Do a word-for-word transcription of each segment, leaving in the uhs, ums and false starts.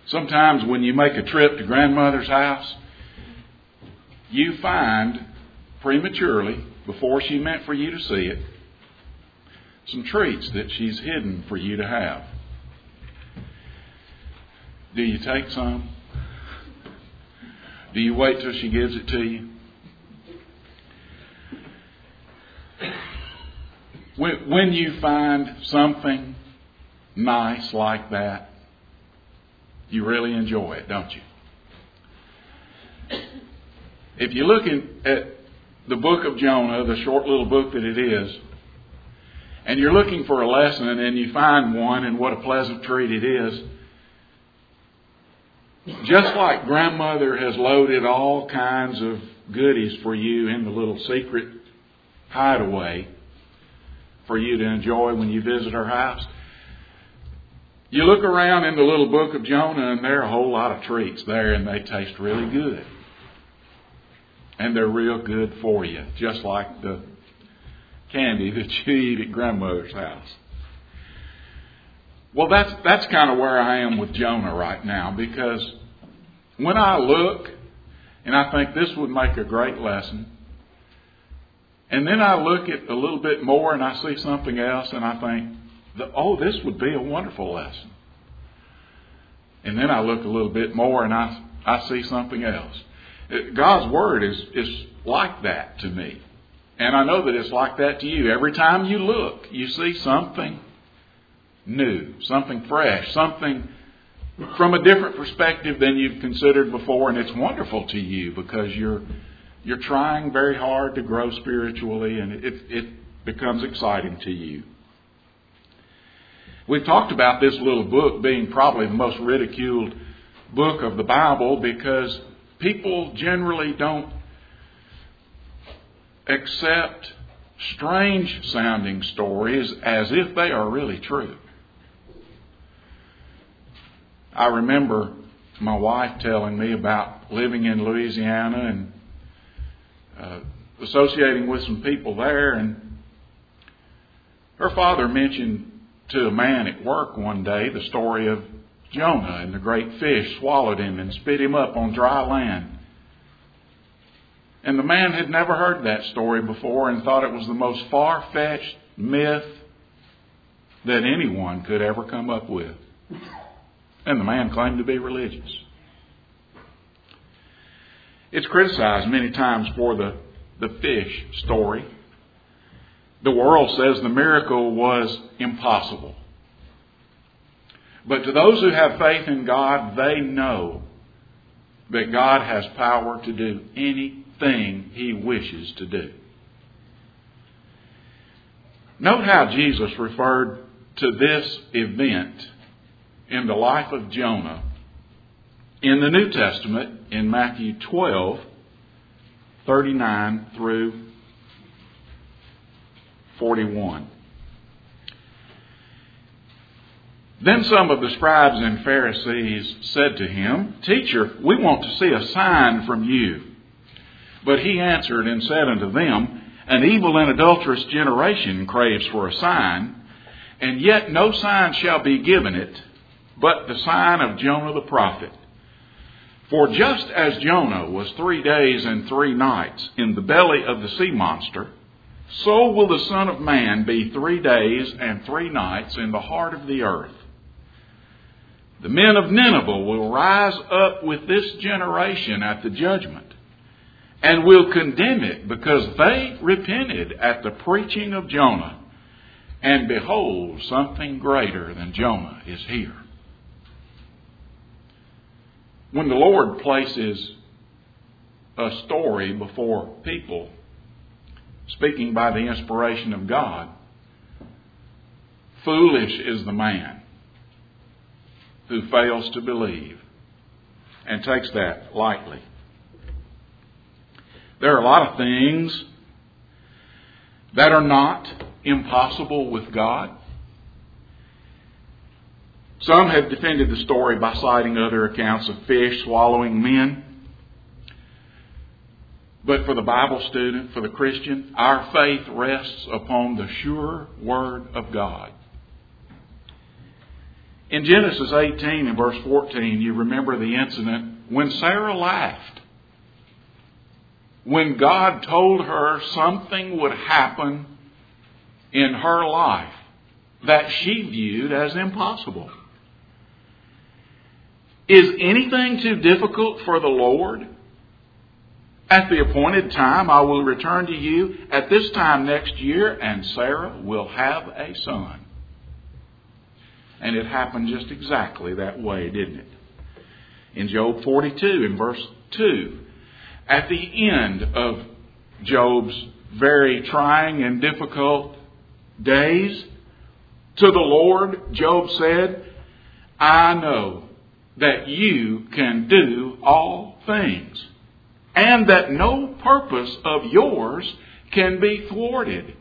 Sometimes when you make a trip to grandmother's house, you find prematurely, before she meant for you to see it, some treats that she's hidden for you to have. Do you take some? Do you wait till she gives it to you? When, when you find something nice like that, you really enjoy it, don't you? If you look in, at the book of Jonah, the short little book that it is, and you're looking for a lesson and you find one, and what a pleasant treat it is, just like grandmother has loaded all kinds of goodies for you in the little secret hideaway for you to enjoy when you visit her house, you look around in the little book of Jonah and there are a whole lot of treats there, and they taste really good. And they're real good for you, just like the candy that you eat at grandmother's house. Well, that's that's kind of where I am with Jonah right now, because when I look and I think this would make a great lesson, and then I look at a little bit more and I see something else and I think, oh, this would be a wonderful lesson. And then I look a little bit more and I, I see something else. God's Word is, is like that to me. And I know that it's like that to you. Every time you look, you see something new, something fresh, something from a different perspective than you've considered before. And it's wonderful to you because you're you're trying very hard to grow spiritually, and it, it becomes exciting to you. We've talked about this little book being probably the most ridiculed book of the Bible because people generally don't accept strange sounding stories as if they are really true. I remember my wife telling me about living in Louisiana and uh, associating with some people there, and her father mentioned to a man at work one day the story of Jonah and the great fish swallowed him and spit him up on dry land. And the man had never heard that story before and thought it was the most far-fetched myth that anyone could ever come up with. And the man claimed to be religious. It's criticized many times for the, the fish story. The world says the miracle was impossible. But to those who have faith in God, they know that God has power to do anything He wishes to do. Note how Jesus referred to this event in the life of Jonah in the New Testament in Matthew twelve, thirty-nine through forty-one. Then some of the scribes and Pharisees said to him, "Teacher, we want to see a sign from you." But he answered and said unto them, "An evil and adulterous generation craves for a sign, and yet no sign shall be given it, but the sign of Jonah the prophet. For just as Jonah was three days and three nights in the belly of the sea monster, so will the Son of Man be three days and three nights in the heart of the earth. The men of Nineveh will rise up with this generation at the judgment, and will condemn it, because they repented at the preaching of Jonah. And behold, something greater than Jonah is here." When the Lord places a story before people, speaking by the inspiration of God, foolish is the man who fails to believe and takes that lightly. There are a lot of things that are not impossible with God. Some have defended the story by citing other accounts of fish swallowing men. But for the Bible student, for the Christian, our faith rests upon the sure Word of God. In Genesis eighteen and verse fourteen, you remember the incident when Sarah laughed. When God told her something would happen in her life that she viewed as impossible. Is anything too difficult for the Lord? At the appointed time I will return to you at this time next year, and Sarah will have a son. And it happened just exactly that way, didn't it? In Job forty-two, in verse two, at the end of Job's very trying and difficult days, to the Lord, Job said, I know that you can do all things, and that no purpose of yours can be thwarted.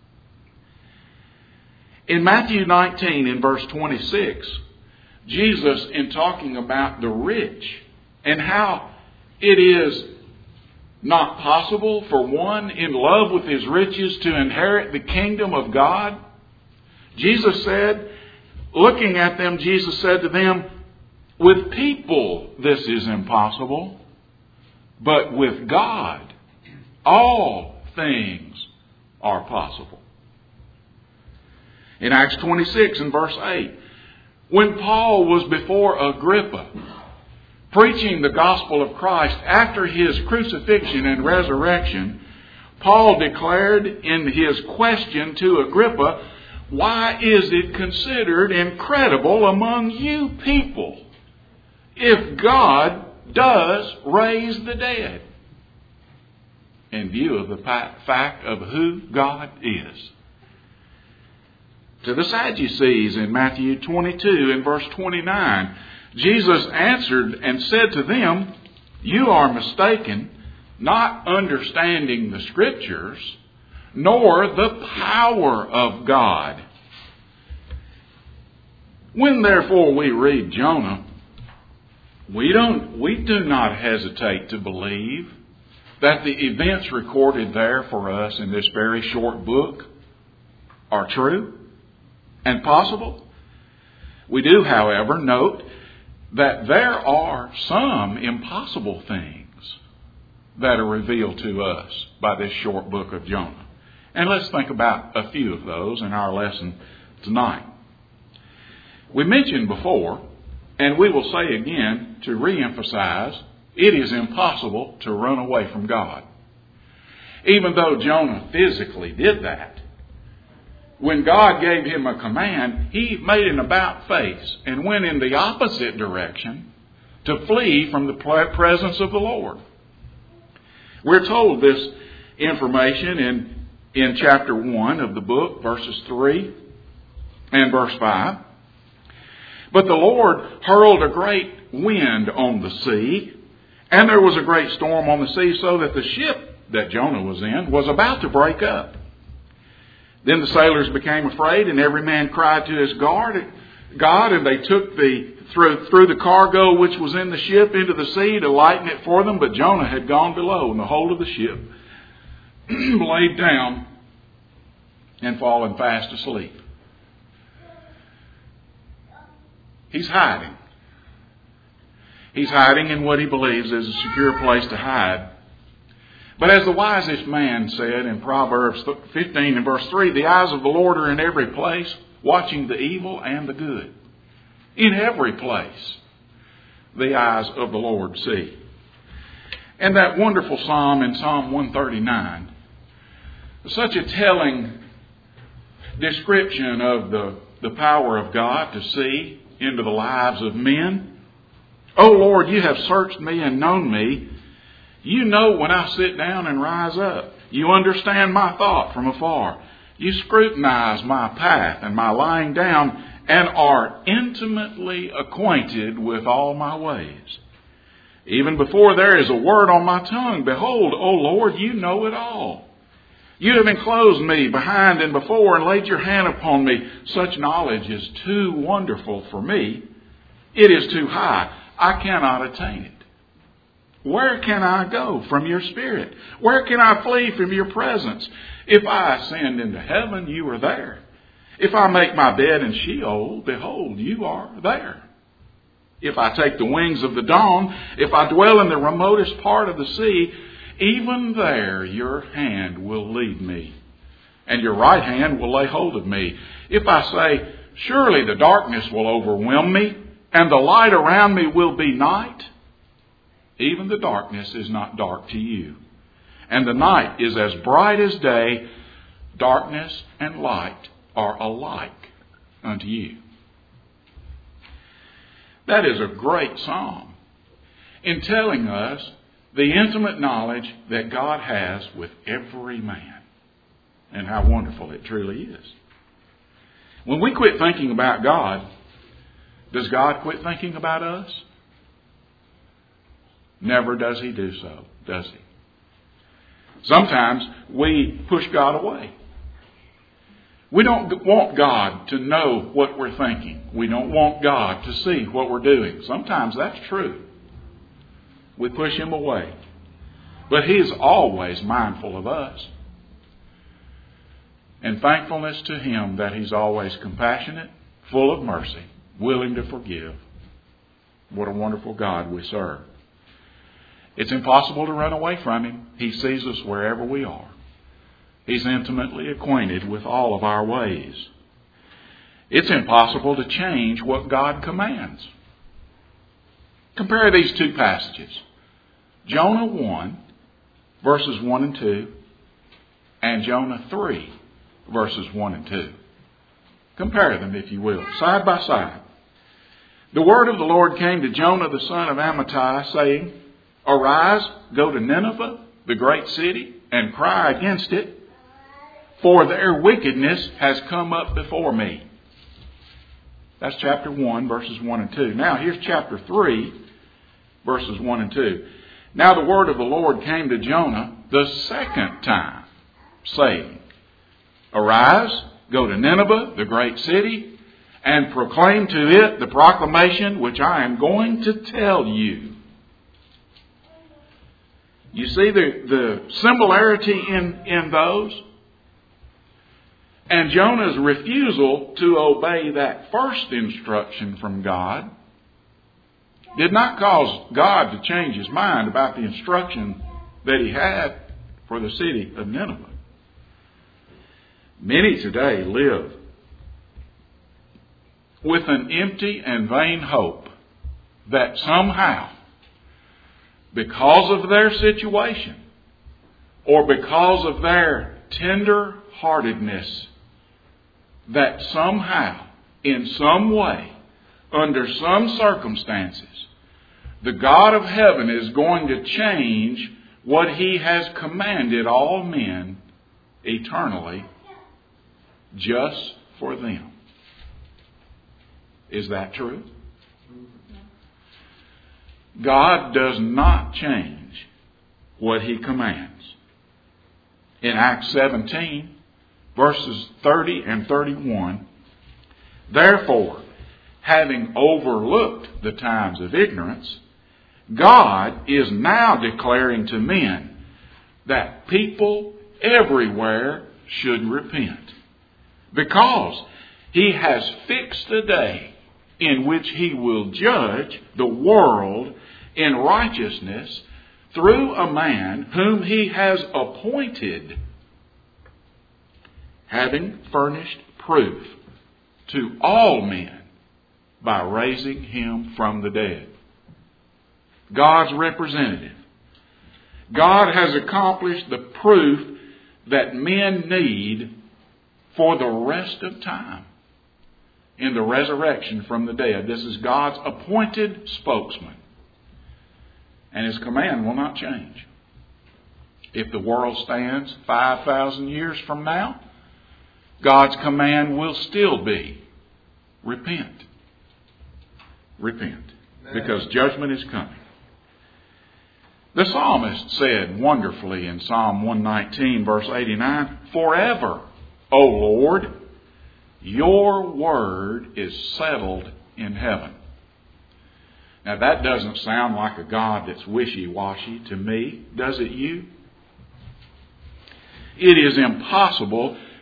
In Matthew nineteen, in verse twenty-six, Jesus, in talking about the rich and how it is not possible for one in love with his riches to inherit the kingdom of God, Jesus said, looking at them, Jesus said to them, with people this is impossible, but with God all things are possible. In Acts twenty-six and verse eight, when Paul was before Agrippa, preaching the gospel of Christ after his crucifixion and resurrection, Paul declared in his question to Agrippa, why is it considered incredible among you people if God does raise the dead? In view of the fact of who God is. To the Sadducees in Matthew twenty-two and verse twenty-nine, Jesus answered and said to them, you are mistaken, not understanding the Scriptures, nor the power of God. When therefore we read Jonah, we don't, we do not hesitate to believe that the events recorded there for us in this very short book are true and possible. We do, however, note that there are some impossible things that are revealed to us by this short book of Jonah. And let's think about a few of those in our lesson tonight. We mentioned before, and we will say again to re-emphasize, it is impossible to run away from God. Even though Jonah physically did that, when God gave him a command, he made an about face and went in the opposite direction to flee from the presence of the Lord. We're told this information in, in chapter one of the book, verses three and verse five. But the Lord hurled a great wind on the sea, and there was a great storm on the sea, so that the ship that Jonah was in was about to break up. Then the sailors became afraid, and every man cried to his God, God, and they took the threw, threw the cargo which was in the ship into the sea to lighten it for them. But Jonah had gone below in the hold of the ship, laid down, and fallen fast asleep. He's hiding. He's hiding in what he believes is a secure place to hide. But as the wisest man said in Proverbs fifteen and verse three, the eyes of the Lord are in every place, watching the evil and the good. In every place, the eyes of the Lord see. And that wonderful psalm in Psalm one thirty-nine, such a telling description of the, the power of God to see into the lives of men. O Lord, you have searched me and known me. You know when I sit down and rise up. You understand my thought from afar. You scrutinize my path and my lying down, and are intimately acquainted with all my ways. Even before there is a word on my tongue, behold, O Lord, you know it all. You have enclosed me behind and before, and laid your hand upon me. Such knowledge is too wonderful for me. It is too high. I cannot attain it. Where can I go from your spirit? Where can I flee from your presence? If I ascend into heaven, you are there. If I make my bed in Sheol, behold, you are there. If I take the wings of the dawn, if I dwell in the remotest part of the sea, even there your hand will lead me, and your right hand will lay hold of me. If I say, surely the darkness will overwhelm me, and the light around me will be night, even the darkness is not dark to you, and the night is as bright as day. Darkness and light are alike unto you. That is a great psalm in telling us the intimate knowledge that God has with every man, and how wonderful it truly is. When we quit thinking about God, does God quit thinking about us? Never does He do so, does He? Sometimes we push God away. We don't want God to know what we're thinking. We don't want God to see what we're doing. Sometimes that's true. We push Him away. But He is always mindful of us. And thankfulness to Him that He's always compassionate, full of mercy, willing to forgive. What a wonderful God we serve. It's impossible to run away from Him. He sees us wherever we are. He's intimately acquainted with all of our ways. It's impossible to change what God commands. Compare these two passages. Jonah one, verses one and two, and Jonah three, verses one and two. Compare them, if you will, side by side. The word of the Lord came to Jonah the son of Amittai, saying, Arise, go to Nineveh, the great city, and cry against it, for their wickedness has come up before me. That's chapter one, verses one and two. Now here's chapter three, verses one and two. Now the word of the Lord came to Jonah the second time, saying, Arise, go to Nineveh, the great city, and proclaim to it the proclamation which I am going to tell you. You see the, the similarity in, in those? And Jonah's refusal to obey that first instruction from God did not cause God to change His mind about the instruction that He had for the city of Nineveh. Many today live with an empty and vain hope that somehow, because of their situation or because of their tender-heartedness, that somehow, in some way, under some circumstances, the God of heaven is going to change what He has commanded all men eternally just for them. Is that true? God does not change what He commands. In Acts seventeen, verses thirty and thirty-one, Therefore, having overlooked the times of ignorance, God is now declaring to men that people everywhere should repent, because He has fixed a day in which He will judge the world in righteousness through a man whom He has appointed, having furnished proof to all men by raising Him from the dead. God's representative. God has accomplished the proof that men need for the rest of time in the resurrection from the dead. This is God's appointed spokesman. And His command will not change. If the world stands five thousand years from now, God's command will still be, repent. Repent. Because judgment is coming. The psalmist said wonderfully in Psalm one nineteen, verse eighty-nine, Forever, O Lord, your word is settled in heaven. Now that doesn't sound like a God that's wishy-washy to me, does it you? It is impossible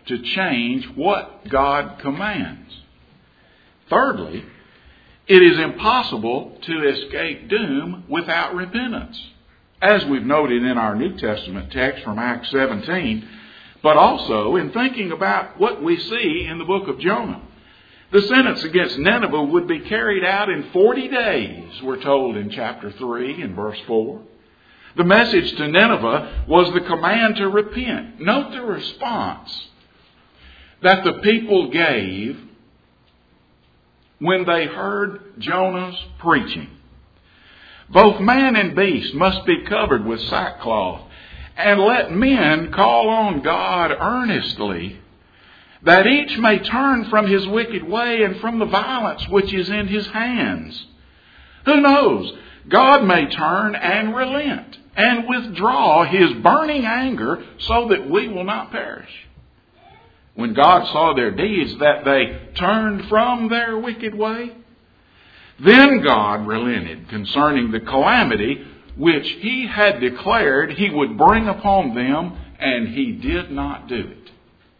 to change what God commands. Thirdly, it is impossible to escape doom without repentance, as we've noted in our New Testament text from Acts seventeen, but also in thinking about what we see in the book of Jonah. The sentence against Nineveh would be carried out in forty days, we're told in chapter three and verse four. The message to Nineveh was the command to repent. Note the response that the people gave when they heard Jonah's preaching. Both man and beast must be covered with sackcloth, and let men call on God earnestly, that each may turn from his wicked way and from the violence which is in his hands. Who knows? God may turn and relent and withdraw his burning anger so that we will not perish. When God saw their deeds, that they turned from their wicked way, then God relented concerning the calamity which he had declared he would bring upon them, and he did not do it.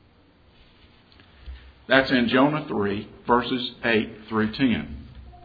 That's in Jonah three, verses eight through ten.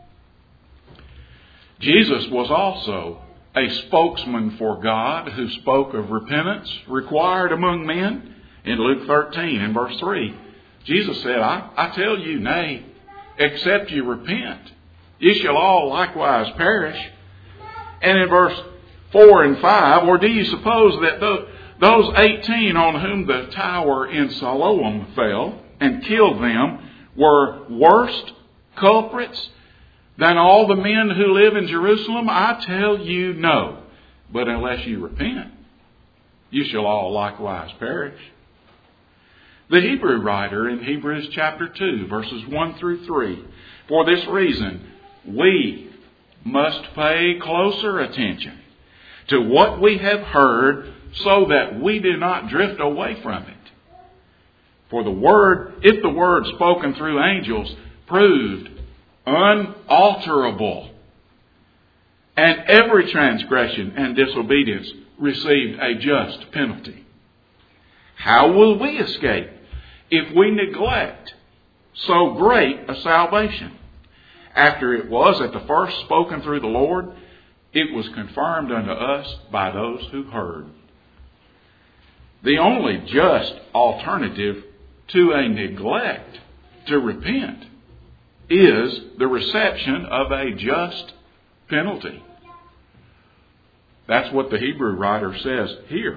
Jesus was also a spokesman for God who spoke of repentance required among men. In Luke thirteen and verse three, Jesus said, I, I tell you, nay, except you repent, ye shall all likewise perish. And in verse four and five, or do you suppose that the, those eighteen on whom the tower in Siloam fell and killed them were worse culprits than all the men who live in Jerusalem? I tell you, no. But unless you repent, you shall all likewise perish. The Hebrew writer in Hebrews chapter two, verses one through three, for this reason, we must pay closer attention to what we have heard, so that we do not drift away from it. For the word, if the word spoken through angels proved unalterable, and every transgression and disobedience received a just penalty, how will we escape if we neglect so great a salvation? After it was at the first spoken through the Lord, it was confirmed unto us by those who heard. The only just alternative to a neglect to repent is the reception of a just penalty. That's what the Hebrew writer says here.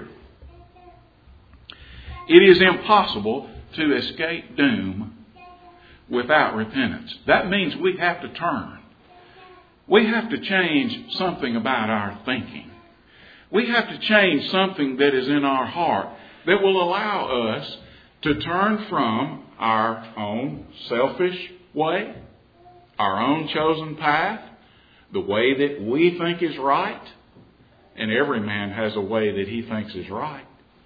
It is impossible to escape doom without repentance. That means we have to turn. We have to change something about our thinking. We have to change something that is in our heart that will allow us to turn from our own selfish way, our own chosen path, the way that we think is right, and every man has a way that he thinks is right.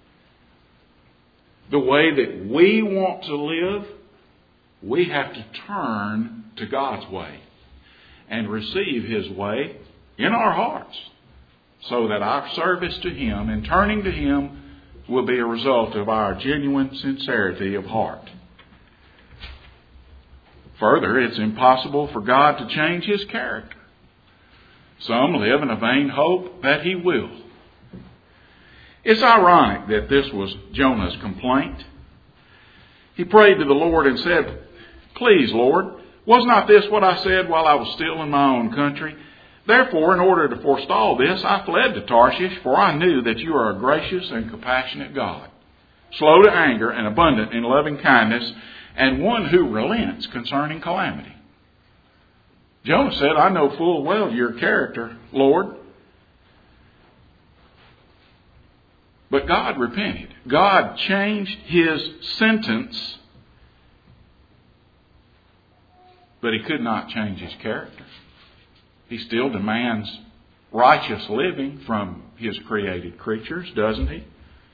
The way that we want to live, we have to turn to God's way and receive his way in our hearts, so that our service to him and turning to him will be a result of our genuine sincerity of heart. Further, it's impossible for God to change his character. Some live in a vain hope that he will. It's ironic that this was Jonah's complaint. He prayed to the Lord and said, "Please, Lord, was not this what I said while I was still in my own country? Therefore, in order to forestall this, I fled to Tarshish, for I knew that you are a gracious and compassionate God, slow to anger and abundant in loving kindness, and one who relents concerning calamity." Jonah said, "I know full well your character, Lord." But God repented. God changed his sentence, but he could not change his character. He still demands righteous living from his created creatures, doesn't he?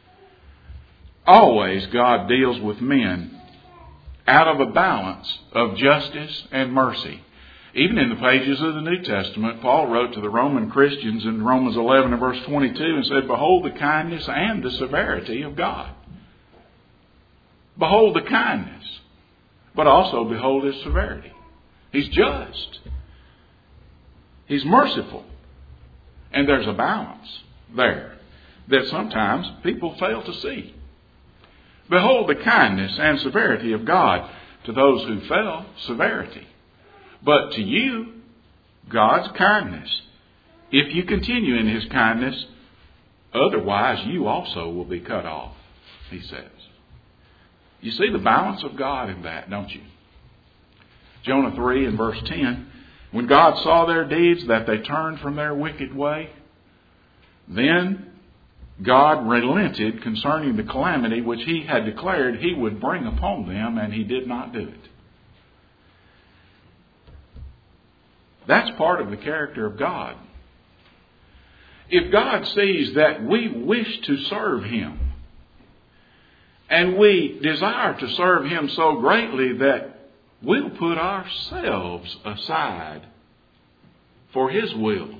Always God deals with men out of a balance of justice and mercy. Even in the pages of the New Testament, Paul wrote to the Roman Christians in Romans eleven and verse twenty-two and said, "Behold the kindness and the severity of God." behold the kindness, but also behold his severity. He's just. He's merciful. And there's a balance there that sometimes people fail to see. Behold the kindness and severity of God. To those who fell, severity. But to you, God's kindness. If you continue in his kindness, otherwise you also will be cut off, he says. You see the balance of God in that, don't you? Jonah three and verse ten. When God saw their deeds, that they turned from their wicked way, then God relented concerning the calamity which he had declared he would bring upon them, and he did not do it. That's part of the character of God. If God sees that we wish to serve him, and we desire to serve him so greatly that we'll put ourselves aside for his will,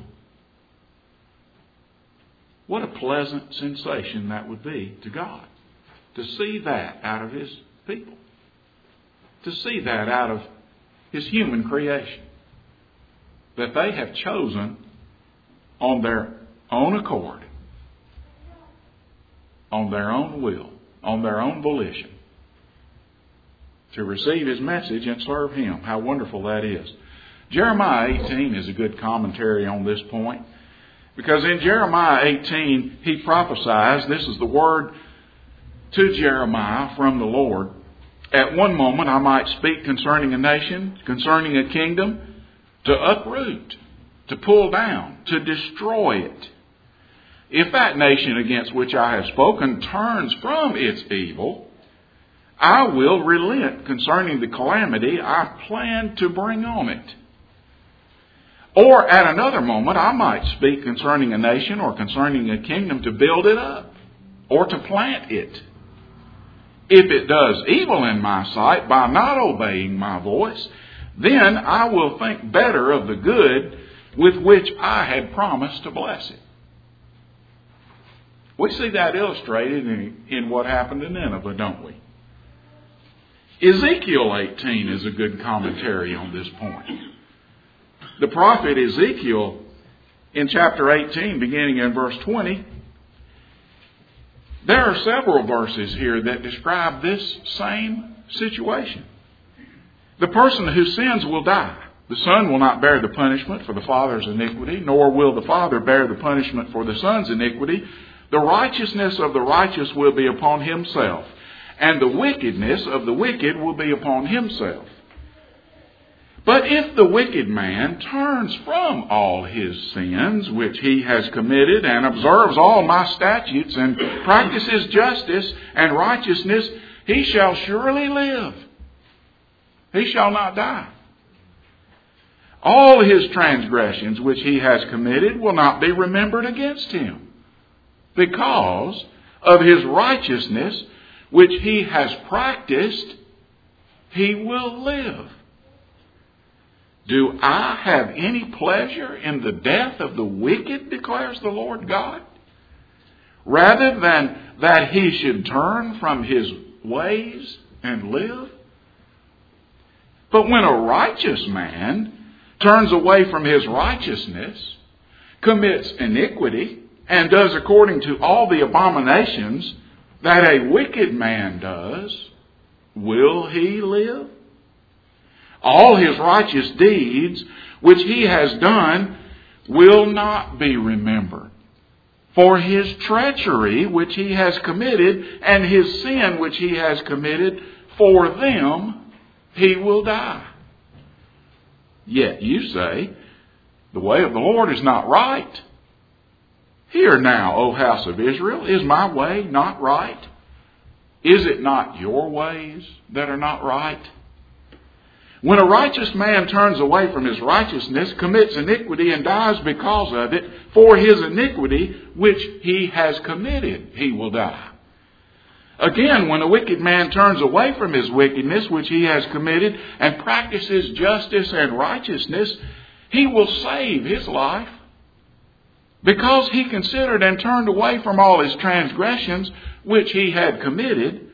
what a pleasant sensation that would be to God, to see that out of his people, to see that out of his human creation, that they have chosen on their own accord, on their own will, on their own volition, to receive his message and serve him. How wonderful that is. Jeremiah eighteen is a good commentary on this point, because in Jeremiah eighteen he prophesies, this is the word to Jeremiah from the Lord. At one moment I might speak concerning a nation, concerning a kingdom, to uproot, to pull down, to destroy it. If that nation against which I have spoken turns from its evil, I will relent concerning the calamity I plan to bring on it. Or at another moment I might speak concerning a nation or concerning a kingdom to build it up or to plant it. If it does evil in my sight by not obeying my voice, then I will think better of the good with which I had promised to bless it. We see that illustrated in, in what happened to Nineveh, don't we? Ezekiel eighteen is a good commentary on this point. The prophet Ezekiel, in chapter eighteen, beginning in verse twenty, there are several verses here that describe this same situation. The person who sins will die. The son will not bear the punishment for the father's iniquity, nor will the father bear the punishment for the son's iniquity. The righteousness of the righteous will be upon himself, and the wickedness of the wicked will be upon himself. But if the wicked man turns from all his sins which he has committed, and observes all my statutes, and practices justice and righteousness, he shall surely live. He shall not die. All his transgressions which he has committed will not be remembered against him, because of his righteousness which he has practiced, he will live. Do I have any pleasure in the death of the wicked, declares the Lord God, rather than that he should turn from his ways and live? But when a righteous man turns away from his righteousness, commits iniquity, and does according to all the abominations that a wicked man does, will he live? All his righteous deeds which he has done will not be remembered. For his treachery which he has committed, and his sin which he has committed, for them he will die. Yet you say, the way of the Lord is not right. Hear now, O house of Israel, is my way not right? Is it not your ways that are not right? When a righteous man turns away from his righteousness, commits iniquity, and dies because of it, for his iniquity which he has committed, he will die. Again, when a wicked man turns away from his wickedness which he has committed, and practices justice and righteousness, he will save his life. Because he considered and turned away from all his transgressions which he had committed,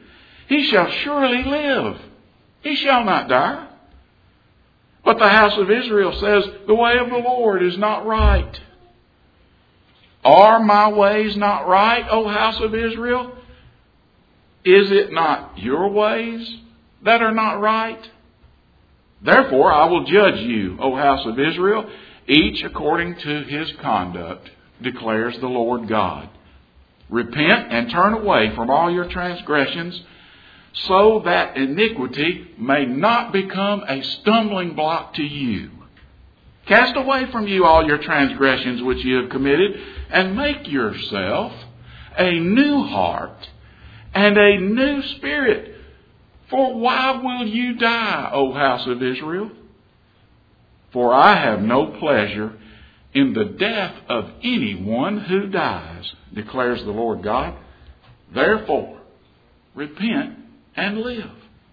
he shall surely live. He shall not die. But the house of Israel says, the way of the Lord is not right. Are my ways not right, O house of Israel? Is it not your ways that are not right? Therefore I will judge you, O house of Israel, each according to his conduct, declares the Lord God. Repent and turn away from all your transgressions, so that iniquity may not become a stumbling block to you. Cast away from you all your transgressions which you have committed, and make yourself a new heart and a new spirit. For why will you die, O house of Israel? For I have no pleasure in the death of anyone who dies, declares the Lord God. Therefore, repent and live.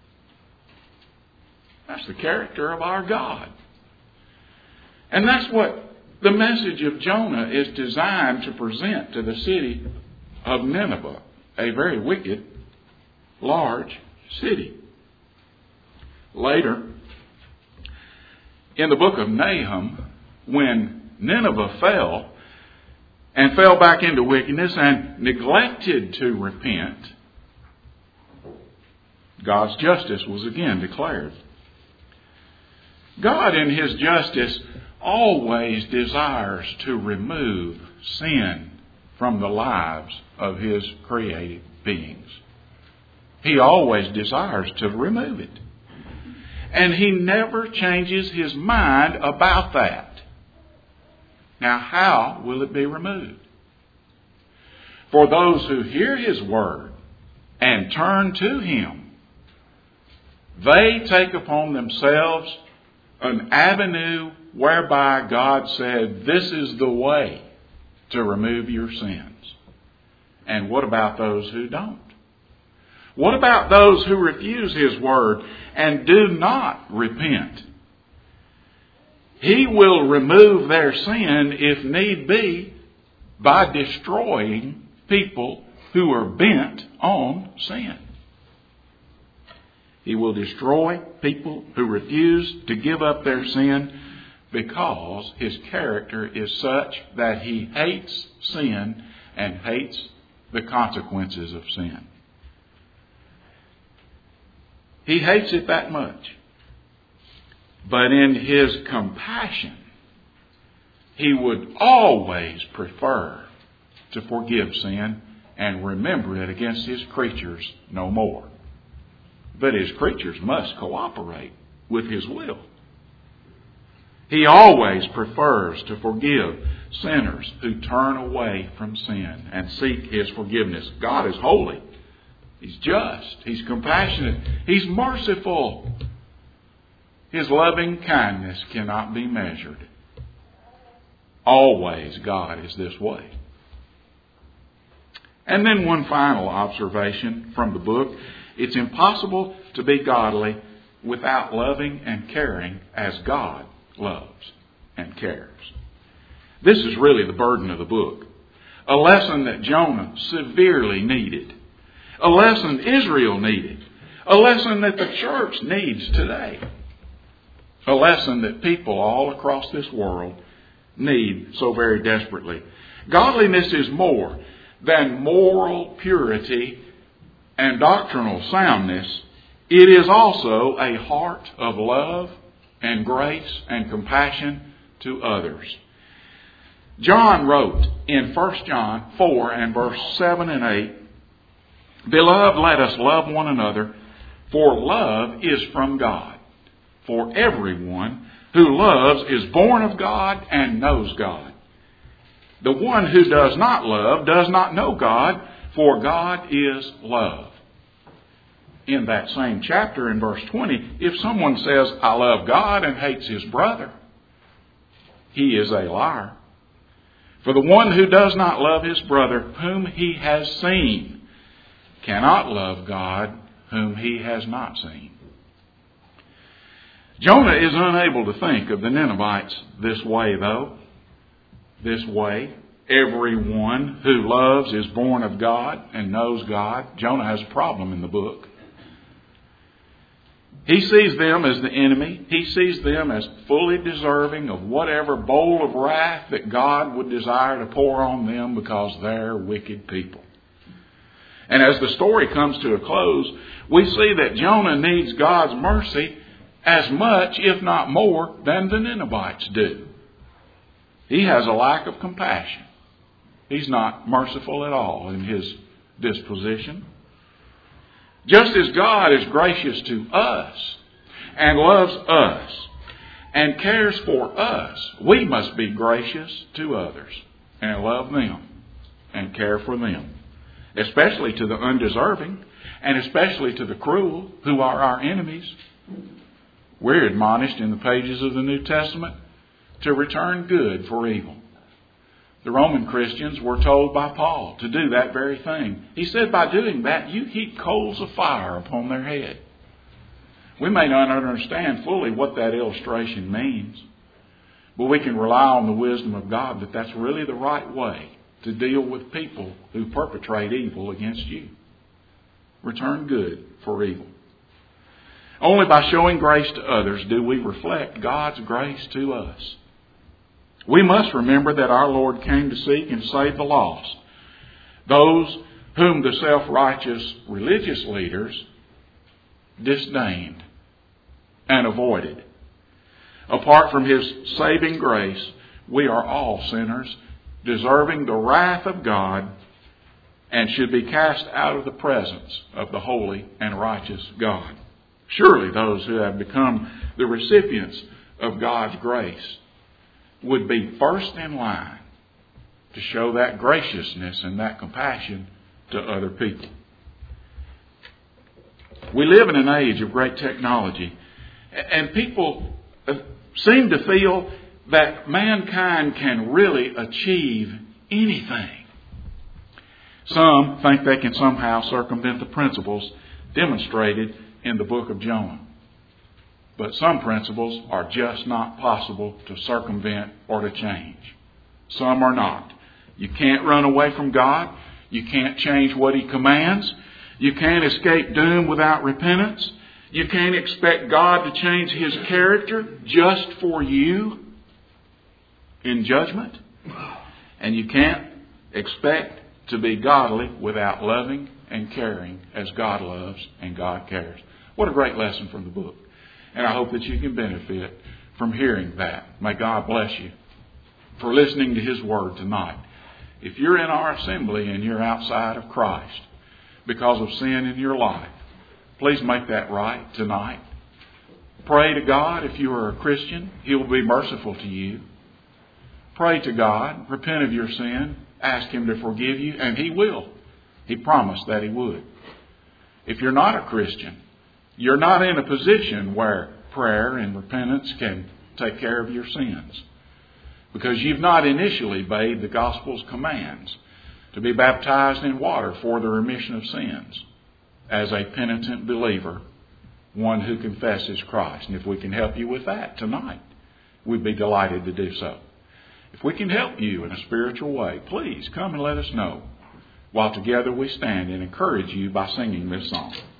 That's the character of our God. And that's what the message of Jonah is designed to present to the city of Nineveh, a very wicked, large city. Later, in the book of Nahum, when Nineveh fell and fell back into wickedness and neglected to repent, God's justice was again declared. God in His justice always desires to remove sin from the lives of His created beings. He always desires to remove it. And He never changes His mind about that. Now, how will it be removed? For those who hear His word and turn to Him, they take upon themselves an avenue whereby God said, this is the way to remove your sins. And what about those who don't? What about those who refuse His word and do not repent? He will remove their sin, if need be, by destroying people who are bent on sin. He will destroy people who refuse to give up their sin because His character is such that He hates sin and hates the consequences of sin. He hates it that much. But in His compassion, He would always prefer to forgive sin and remember it against His creatures no more. But His creatures must cooperate with His will. He always prefers to forgive sinners who turn away from sin and seek His forgiveness. God is holy. He's just. He's compassionate. He's merciful. His loving kindness cannot be measured. Always God is this way. And then one final observation from the book. It's impossible to be godly without loving and caring as God loves and cares. This is really the burden of the book. A lesson that Jonah severely needed. A lesson Israel needed. A lesson that the church needs today. A lesson that people all across this world need so very desperately. Godliness is more than moral purity and doctrinal soundness. It is also a heart of love and grace and compassion to others. John wrote in First John four and verse seven and eight, Beloved, let us love one another, for love is from God. For everyone who loves is born of God and knows God. The one who does not love does not know God, for God is love. In that same chapter, in verse twenty, if someone says, I love God and hates his brother, he is a liar. For the one who does not love his brother whom he has seen cannot love God whom he has not seen. Jonah is unable to think of the Ninevites this way, though. This way. Everyone who loves is born of God and knows God. Jonah has a problem in the book. He sees them as the enemy. He sees them as fully deserving of whatever bowl of wrath that God would desire to pour on them because they're wicked people. And as the story comes to a close, we see that Jonah needs God's mercy as much, if not more, than the Ninevites do. He has a lack of compassion. He's not merciful at all in his disposition. Just as God is gracious to us and loves us and cares for us, we must be gracious to others and love them and care for them, especially to the undeserving and especially to the cruel who are our enemies. We're admonished in the pages of the New Testament to return good for evil. The Roman Christians were told by Paul to do that very thing. He said by doing that, you heap coals of fire upon their head. We may not understand fully what that illustration means, but we can rely on the wisdom of God that that's really the right way to deal with people who perpetrate evil against you. Return good for evil. Only by showing grace to others do we reflect God's grace to us. We must remember that our Lord came to seek and save the lost, those whom the self-righteous religious leaders disdained and avoided. Apart from His saving grace, we are all sinners, deserving the wrath of God, and should be cast out of the presence of the holy and righteous God. Surely those who have become the recipients of God's grace would be first in line to show that graciousness and that compassion to other people. We live in an age of great technology, and people seem to feel that mankind can really achieve anything. Some think they can somehow circumvent the principles demonstrated in the book of Jonah. But some principles are just not possible to circumvent or to change. Some are not. You can't run away from God. You can't change what He commands. You can't escape doom without repentance. You can't expect God to change His character just for you in judgment. And you can't expect to be godly without loving and caring as God loves and God cares. What a great lesson from the book. And I hope that you can benefit from hearing that. May God bless you for listening to His Word tonight. If you're in our assembly and you're outside of Christ because of sin in your life, please make that right tonight. Pray to God if you are a Christian. He will be merciful to you. Pray to God. Repent of your sin. Ask Him to forgive you, and He will. He promised that He would. If you're not a Christian, you're not in a position where prayer and repentance can take care of your sins, because you've not initially obeyed the gospel's commands to be baptized in water for the remission of sins as a penitent believer, one who confesses Christ. And if we can help you with that tonight, we'd be delighted to do so. If we can help you in a spiritual way, please come and let us know while together we stand and encourage you by singing this song.